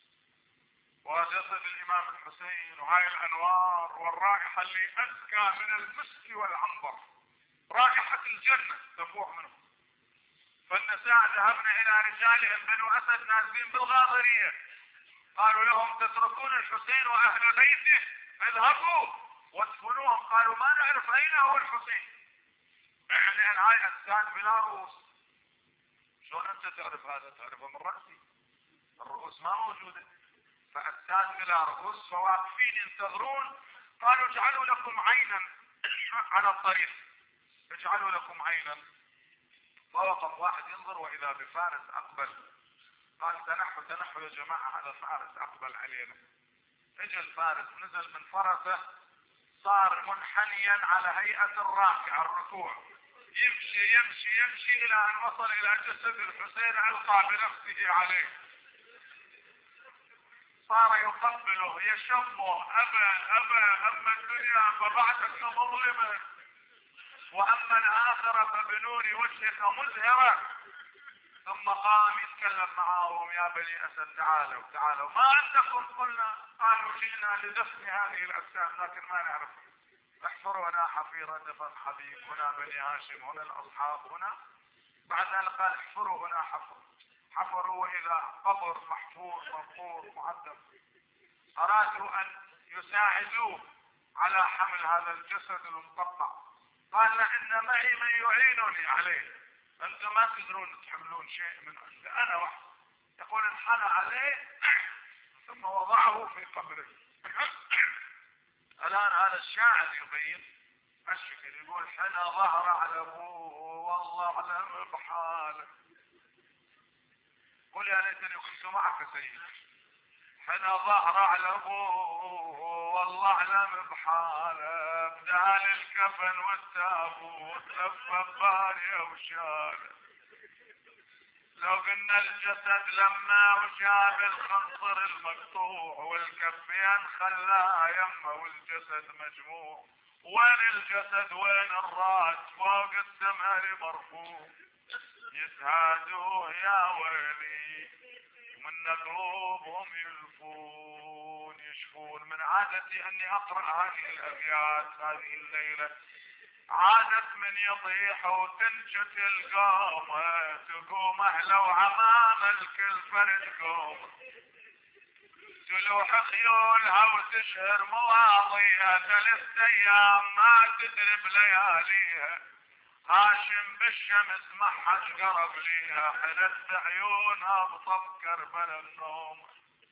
وجسد الامام الحسين وهاي الانوار والرائحة اللي ازكى من المسك والعنبر، رائحة الجنة تفوح منه. فالنساء ذهبنا الى رجالهم بنو اسد نازلين بالغاضرية، قالوا لهم تتركون الحسين واهل بيته؟ اذهبوا وادفنوهم. قالوا ما نعرف اين هو الحسين، لان هاي اجساد بلا رؤوس. شلون انت تعرف هذا؟ تعرفه من رأسي، الرؤوس ما موجودة، فأجساد بلا رؤوس فواقفين ينتظرون. قالوا اجعلوا لكم عينا على الطريق، اجعلوا لكم عينا. فوقف واحد ينظر واذا بفارس اقبل، قال تنحوا تنحوا يا جماعة هذا فارس اقبل علينا. اجى الفارس نزل من فرسه، صار منحنيا على هيئة الراكع الركوع، يمشي يمشي يمشي الى ان وصل الى جسد الحسين القى بنفسه عليه، صار يقبله يشمه ابا ابا اما الدنيا فبعدك مظلمة واما الاخرة فبنور وجهك مزهرة. ثم قام يتكلم معهم يا بني اسد تعالوا تعالوا ما عندكم؟ قلنا قالوا جئنا لدفن هذه الاجساد لكن ما نعرف، احفروا هنا حفيرة دفن حبيب، هنا بني هاشم، هنا الاصحاب، هنا بعد ذلك قال احفروا هنا حفر، حفروا واذا قبر محفور منقور معدل. ارادوا ان يساعدوه على حمل هذا الجسد المقطع، قال ان معي من يعينني عليه، انتم ما تقدرون تحملون شيء من عندي انا وحدي. يقول انحنى عليه ثم وضعه في قبره. الان هذا الشاعر يبين الشكل يقول حنا ظهر على ابوه والله اعلم بحاله. قل يا ليتني كنت معك سيدي. حنا ظهر على ابوه والله اعلم بحاله، بدال الكفن والتابوت لف ببالي وشاله. لو قلنا الجسد لما وشاف الخنصر المقطوع والكفين خلاه يمه والجسد مجموع، وين الجسد وين الراس فوق السماء مرفوع، يتهادوه يا ويلي ومن قلوبهم يلفون يشفون. من عادتي اني اقرأ هذه الابيات هذه الليلة، عادت من يطيح وتنشت القومة تقوم اهله وعمام الكل فرد قومه، تلوح خيولها وتشهر مواضيها ثلاث ايام ما تدري بلياليها، هاشم بالشمس ما حد قرب ليها، حلت بعيونها بطب كربلا النوم.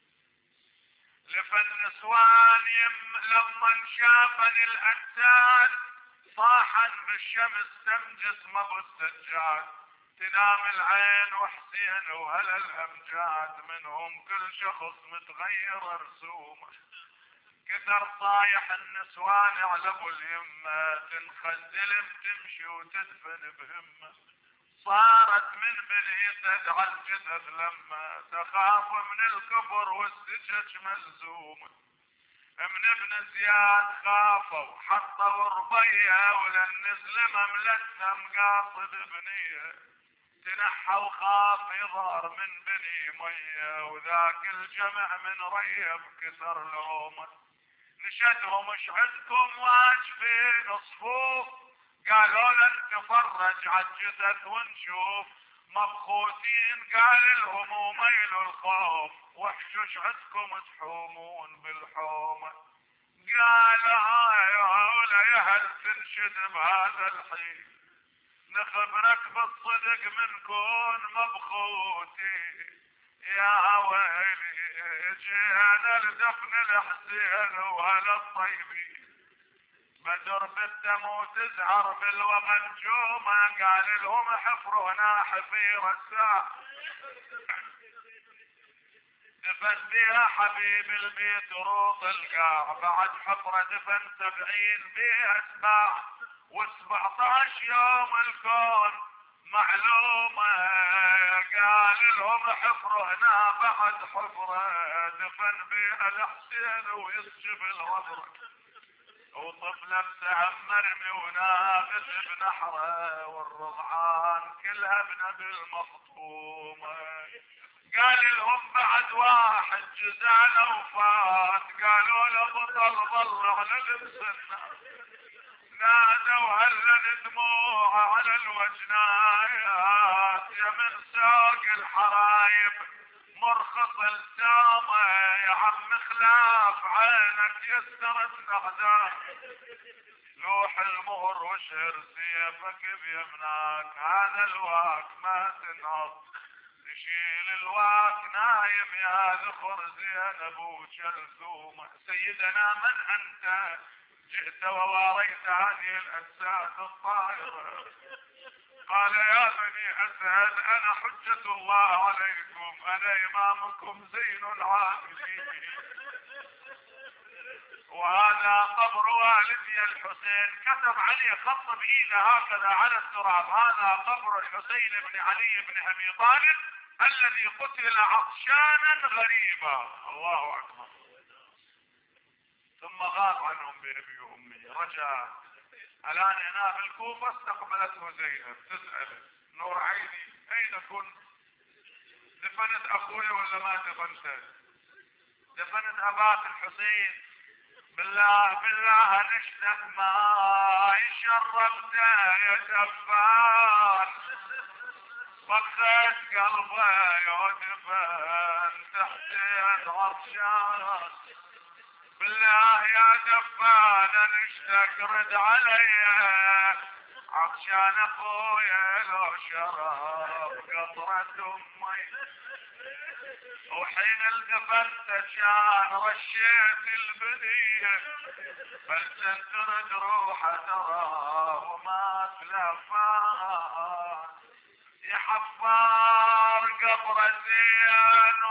لفن نسوان لما شافني الأجساد صاحا بالشمس تم جسم ابو السجاد، تنام العين وحسين وهلا الامجاد منهم كل شخص متغير رسومه، كثر صايح النسوان على ابو اليمه تنخزل بتمشي وتدفن بهمه، صارت من بني تدعى الجدد لما تخاف من الكبر والسجج ملزومه، من ابن زياد خافوا حطوا ربية وللنزل مملتها مقاصد بنيه، تنحى وخاف يظهر من بني مية وذاك الجمع من ريب كسر لومه، نشدهم اش عندكم واجفين صفوف قالوا لن تفرج عالجثث ونشوف، مبخوتين قال لهم وميلوا الخوف وحشوش عندكم تحومون بالحومة، قال هاي هولا يا هل تنشد بهذا الحين نخبرك بالصدق منكون مبخوتي، يا ويلي جينا لدفن الحسين وهلا الطيبين، بدر بالدم وتزهر بالوغى نجومه قال لهم حفرونا حفير الساعة، دفن بيها حبيب البيت روط القاع، بعد حفرة دفن سبعين بيها سباع، وسبعطاش يوم الكون معلومة قال لهم حفروا هنا بعد حفرة دفن بيها الحسين ويسجب الغبرة، وطفلة بسهم مرمي ونابت بنحره والرضعان كلها بنبي المفطومة، قال لهم بعد واحد جزانا وفات قالوا له بطل ظل على لبسنا، نادوا هلا دموع على الوجنايات يا من ساق الحرايب مرخص السامة، يا عم خلاف عينك يسرت الاعداء، لوح المهر وشهر سيفك بيمناك، هذا الواك ما تنهض تشيل الواك نايم يا ذخر زينب وجلثومة، سيدنا من انت جئت وواريت هذه الاجساد الطاهرة، قال يا بني اسد انا حجة الله عليكم انا امامكم زين العابدين، وهذا قبر والدي الحسين، كتب عليه خط بايده هكذا على التراب، هذا قبر الحسين بن علي بن ابي طالب الذي قتل عطشانا غريبا، الله اكبر، ثم غاب عنهم بابي وامي، رجع الان هنا في الكوفة استقبلته زينب تسأل نور عيني اين كنت؟ دفنت اخوي ولا ما دفنته؟ دفنت اباك الحسين، بالله بالله نشتك ما شربته يا دفان، بخيت قلبه يدفن تحت عطشان، بالله يا دفان نشتك رد علي عطشان اخويا لو شرب قطرة امي، وحين التفت كان رشيت البنية فلتنترد روحه ترى وما تلفان يا حفار قبر زين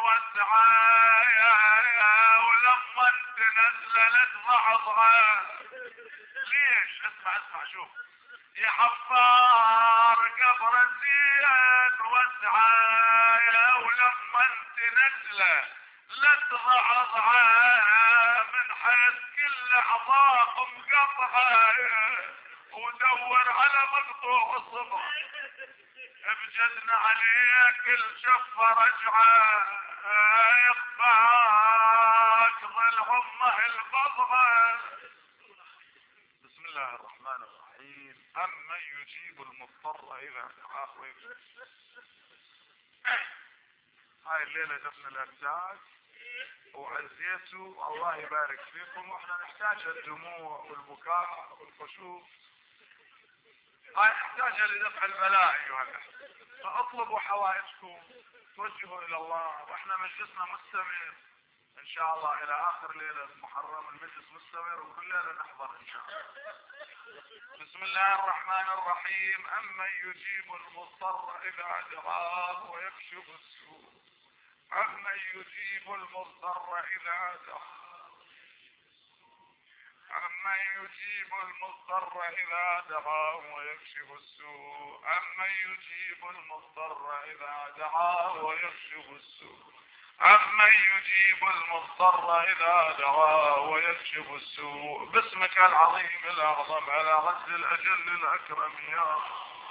وسعايا ولما انت نزلت ضعضها ليش اسمع اسمع شوف يا حفار قبر زين وسعايا ولما انت نزله لا تضعضها من حيث كل اعضاء مقطعه ودور على مقطوع الصبح بجدنا عليك الشفة رجعة يخفاك ظل همه البضعة. بسم الله الرحمن الرحيم. أمن يجيب المضطر إذا دعاه ويكشف. هاي الليلة دفن الأجساد وعزيته الله يبارك فيكم، واحنا نحتاج الدموع والبكاء والخشوع، هاي نحتاجها لدفع البلاء ايها الاحبة. فاطلبوا حوائجكم توجهوا الى الله، واحنا مجلسنا مستمر ان شاء الله الى اخر ليلة محرم، المجلس مستمر وكل ليلة نحضر ان شاء الله. بسم الله الرحمن الرحيم. امن يجيب المضطر اذا دعاه ويكشف السوء. امن يجيب المضطر اذا دعاه أمن يجيب المضطر إذا دعاه ويكشف السوء. أمن يجيب المضطر إذا دعاه ويكشف السوء. أمن يجيب المضطر إذا دعاه ويكشف السوء. باسمك العظيم الأعظم على غز الأجل الأكرم يا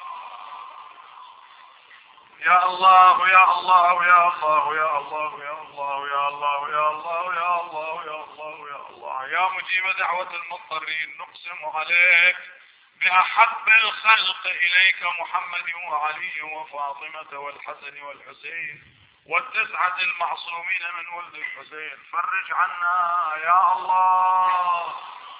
يا الله يا الله يا الله يا الله يا الله يا الله يا الله يا الله يا الله يا الله يا مجيب دعوة المضطرين، نقسم عليك بأحب الخلق إليك محمد وعلي وفاطمة والحسن والحسين والتسعة المعصومين من ولد الحسين. فرج عنا يا الله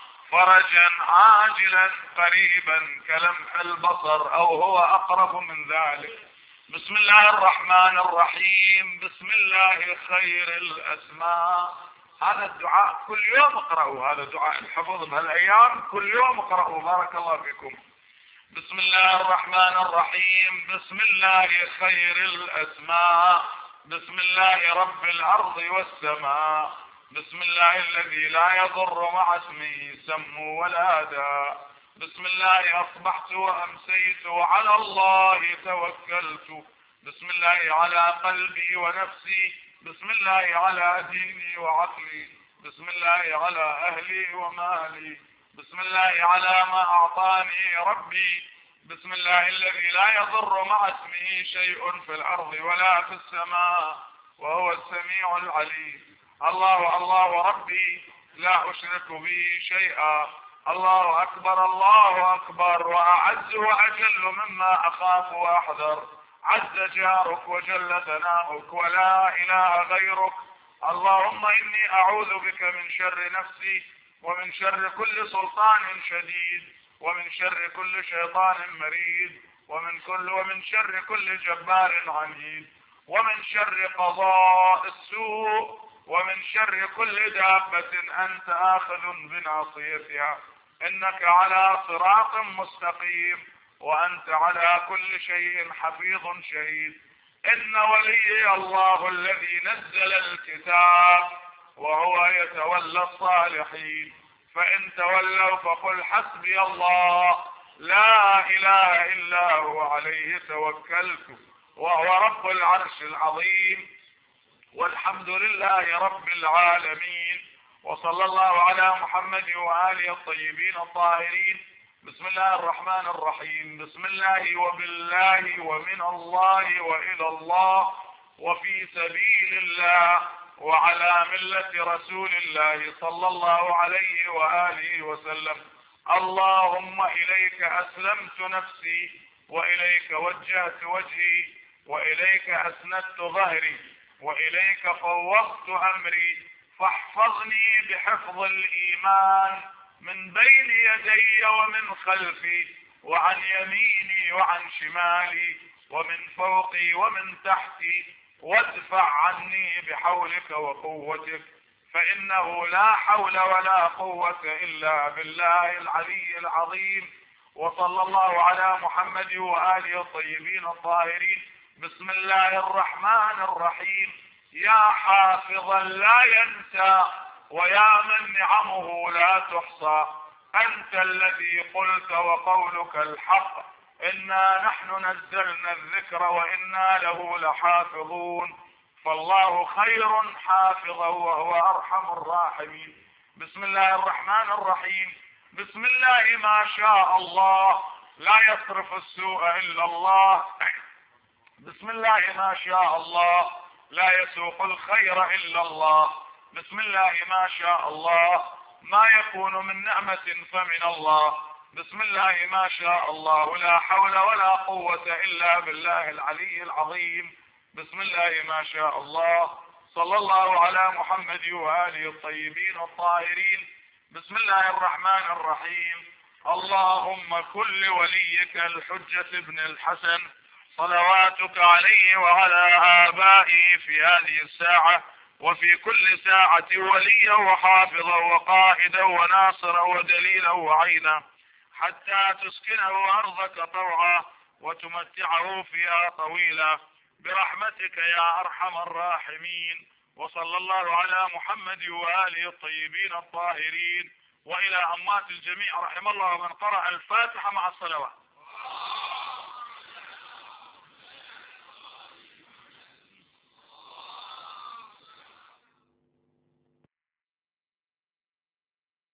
فرجا عاجلا قريبا كلمح البصر أو هو أقرب من ذلك. بسم الله الرحمن الرحيم. بسم الله خير الأسماء. هذا الدعاء كل يوم اقرأوا، هذا دعاء الحفظ بهالايام كل يوم اقرأوا، بارك الله فيكم. بسم الله الرحمن الرحيم. بسم الله خير الأسماء. بسم الله رب الأرض والسماء. بسم الله الذي لا يضر مع اسمه سم ولا داء. بسم الله أصبحت وأمسيت وعلى الله توكلت. بسم الله على قلبي ونفسي. بسم الله على ديني وعقلي. بسم الله على أهلي ومالي. بسم الله على ما أعطاني ربي. بسم الله الذي لا يضر مع اسمه شيء في الأرض ولا في السماء وهو السميع العليم. الله الله ربي لا أشرك به شيئا. الله أكبر الله أكبر وأعز وأجل مما أخاف وأحذر. عز جارك وجل ثناؤك ولا إله غيرك. اللهم إني أعوذ بك من شر نفسي ومن شر كل سلطان شديد ومن شر كل شيطان مريد ومن كل ومن شر كل جبار عنيد ومن شر قضاء السوء ومن شر كل دابة أنت آخذ بناصيتها. إنك على صراط مستقيم وأنت على كل شيء حفيظ شهيد. إن ولي الله الذي نزل الكتاب وهو يتولى الصالحين. فإن تولوا فقل حسبي الله لا إله إلا هو عليه توكلت وهو رب العرش العظيم. والحمد لله رب العالمين. وصلى الله على محمد وآله الطيبين الطاهرين. بسم الله الرحمن الرحيم. بسم الله وبالله ومن الله وإلى الله وفي سبيل الله وعلى ملة رسول الله صلى الله عليه وآله وسلم. اللهم إليك أسلمت نفسي وإليك وجهت وجهي وإليك أسندت ظهري وإليك فوضت أمري. فاحفظني بحفظ الإيمان من بين يدي ومن خلفي وعن يميني وعن شمالي ومن فوقي ومن تحتي وادفع عني بحولك وقوتك، فإنه لا حول ولا قوة إلا بالله العلي العظيم. وصلى الله على محمد وآله الطيبين الطاهرين. بسم الله الرحمن الرحيم. يا حافظا لا ينسى ويا من نعمه لا تحصى، أنت الذي قلت وقولك الحق، إنا نحن نزلنا الذكر وإنا له لحافظون، فالله خير حافظا وهو أرحم الراحمين. بسم الله الرحمن الرحيم. بسم الله ما شاء الله، لا يصرف السوء إلا الله. بسم الله ما شاء الله، لا يسوق الخير إلا الله. بسم الله ما شاء الله، ما يكون من نعمة فمن الله. بسم الله ما شاء الله، لا حول ولا قوة إلا بالله العلي العظيم. بسم الله ما شاء الله. صلى الله على محمد وآله الطيبين الطاهرين. بسم الله الرحمن الرحيم. اللهم كن لوليك الحجة ابن الحسن صلواتك عليه وعلى آبائه في هذه الساعة وفي كل ساعة وليا وحافظا وقائدا وناصرا ودليلا وعينا، حتى تسكنه أرضك طوعا وتمتعه فيها طويلا، برحمتك يا أرحم الراحمين. وصلى الله على محمد وآله الطيبين الطاهرين. وإلى أموات الجميع رحم الله من قرأ الفاتحة مع الصلوات.